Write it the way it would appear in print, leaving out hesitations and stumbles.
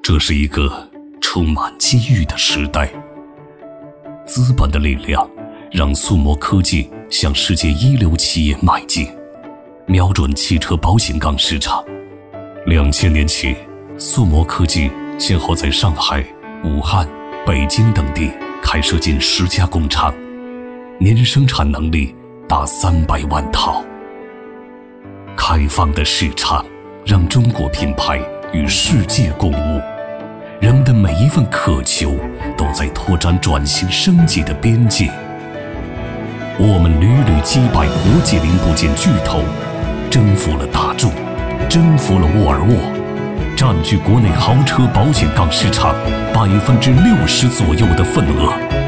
这是一个充满机遇的时代，资本的力量让速摩科技向世界一流企业迈进，瞄准汽车保险杠市场。2000年起，速摩科技先后在上海、武汉、北京等地开设近10家工厂，年生产能力达300万套。开放的市场让中国品牌与世界共舞，人们的每一份渴求都在拓展转型升级的边界。我们屡屡击败国际零部件巨头，征服了大众，征服了沃尔沃，占据国内豪车保险杠市场60%左右的份额。